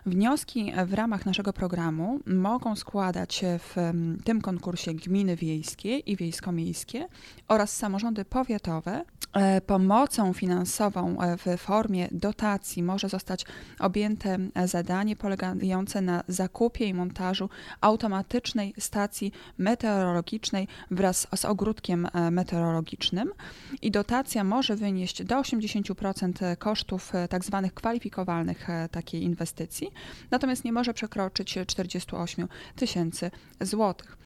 Wnioski w ramach naszego programu mogą składać się w tym konkursie gminy wiejskie i wiejsko-miejskie oraz samorządy powiatowe. Pomocą finansową w formie dotacji może zostać objęte zadanie polegające na zakupie i montażu automatycznej stacji meteorologicznej wraz z ogródkiem meteorologicznym i dotacja może wynieść do 80% kosztów tzw. kwalifikowalnych takiej inwestycji, natomiast nie może przekroczyć 48 000 złotych.